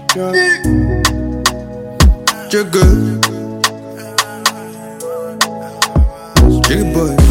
Yeah. Jigga. Jigga boy.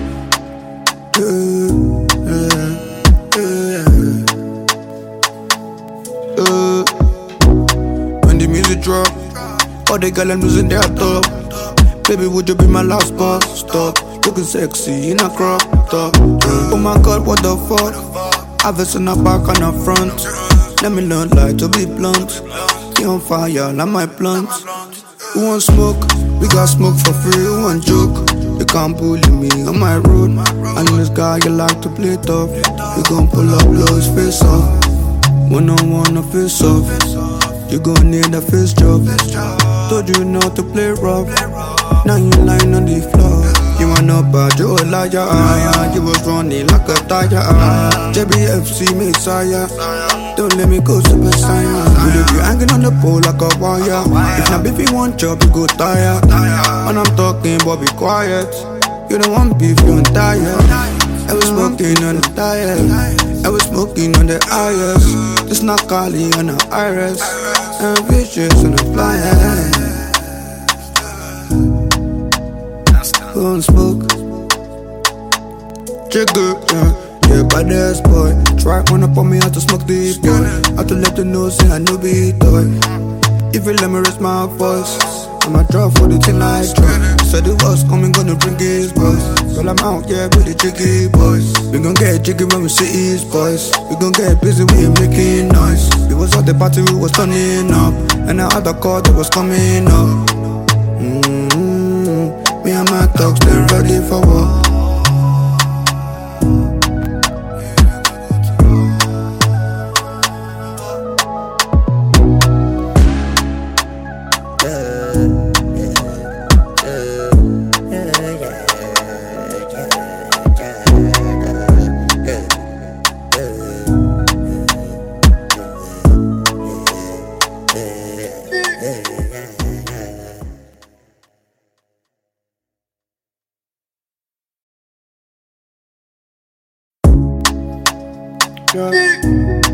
When the music drop, all the girls I'm losing their top. Baby, would you be my last bus stop? Looking sexy in a crop top. Oh my God, what the fuck? Have it on the back and the front. Let me not lie to be blunt. He on fire like my plant. Who want smoke? We got smoke for free. Who want joke? You can't bully me on my road. And this guy you like to play tough. You gon' pull up, blow his face off. One on one, a face off. You gon' need a face job. Told you not to play rough. Now you lying on the floor. You are not bad, you a liar. You was running like a tire. JBFC Messiah. Don't let me go Super Saiyan. We leave you hanging on the pole like a wire. If not beef you want job, you go tired. When I'm talking, but be quiet. You don't want beef, you ain't tired. I was smoking on the tire. I was smoking on the iris. It's not Kali on the iris. And vicious on the flyer. Go and smoke. Jigga, yeah, badass boy. Try one up on me, how to smoke this boy. How to let them know, say I know be toy. If you let me raise my voice, I'ma drop for the thing I try. Said the was coming, gonna bring his boys. Well, I'm out, yeah, with the jiggy boys. We gon' get jiggy when we see his boys. We gon' get busy, we ain't making noise. We was at the party, we was turning up. And the other call that was coming up. Me and my dogs, they ready for war. Yeah.